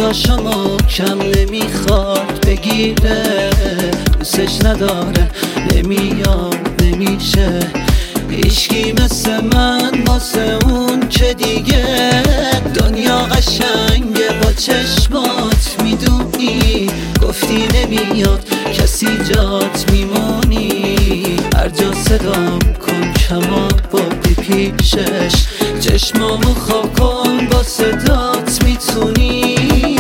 دستاشمو کم نمیخواد بگیره، دوستش نداره، نمیاد نمیشه. هیچکی مثل من واسه اون که دیگه دنیا قشنگه با چشمات میدونی، گفتی نمیاد کسی جات میمونی. هر جا صدام کن کمان بادی پیشش، چشمامو خواب کن با صدات میتونی.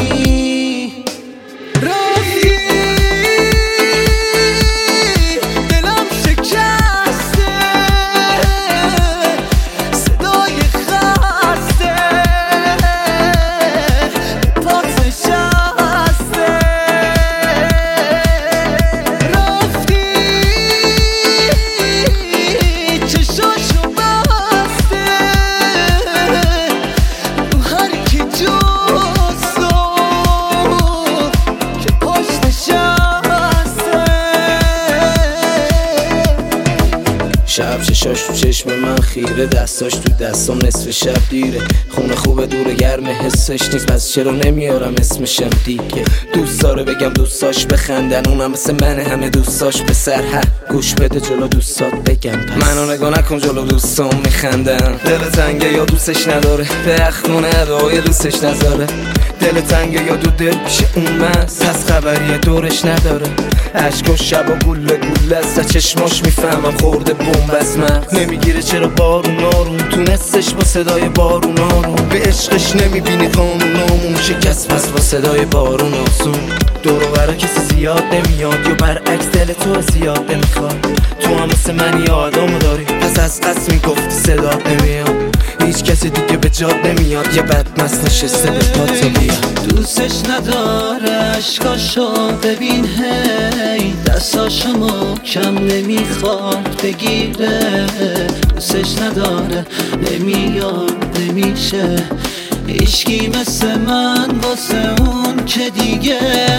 شب چشاش تو چشم من خیره، دستاش تو دستام نصف شب دیره. خونه خوبه دوره گرم حسش نیست، پس چرا نمیارم اسمشم دیگه. دوست داره بگم دوستاش بخندن، اونم مثل منه همه دوستاش به سر. گوش بده جلو دوستات بگم، پس منو نگاه نکن جلو دوستام میخندن. دل تنگه یا دوستش نداره، به اخمونه ادعای دوستش نذاره. دل تنگه یا دو دل پیش اون مست، پس خبری دورش نداره. عشق و شب و گله گله است، چشماش میفهمم خورده بمب از مغز. نمیگیره چرا بارون آروم، تونستش با صدای بارون آروم. به عشقش نمیبینی قانونامون شکست، پس با صدای بارون آسون. دور و برا کسی زیاد نمیاد، یا برعکس دل تو زیاد نمیخواد. تو هم مثل من یه آدمو داری، پس از قصد میگفتی صدات نمیاد. هیچ کسی دیگه به جاد نمیاد، یه بدمست نشسته به پات بیاد. دوستش نداره عشقاشو ببین، هی دستاشمو کم نمیخواد بگیره. دوستش نداره، نمیاد نمیشه. هیچکی مثل من واسه اون که دیگه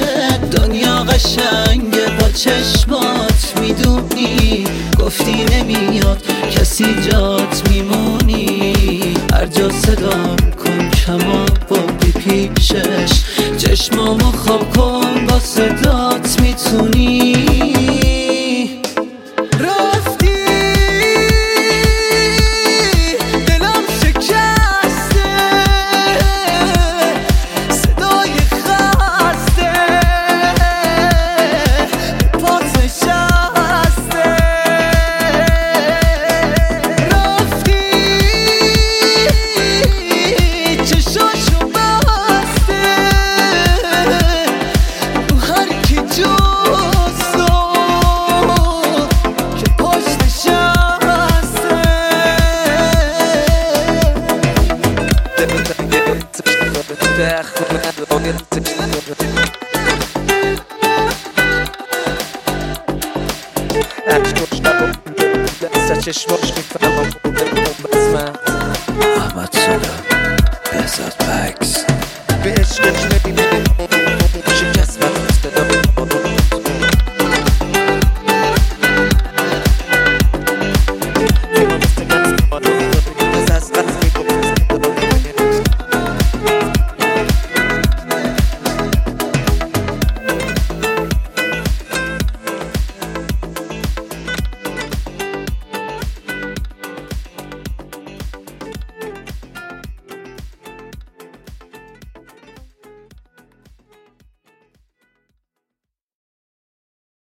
دنیا قشنگه با چشمات میدونی، گفتی نمیاد کسی جات میمونی. هر جا صدام کن کمان بادی پیشش، چشمامو خواب کن با صدات میتونی. چشماش میفهمم خورده بمب از من. احمد سلام، بهزاد بکس. به عشقش نمیبینی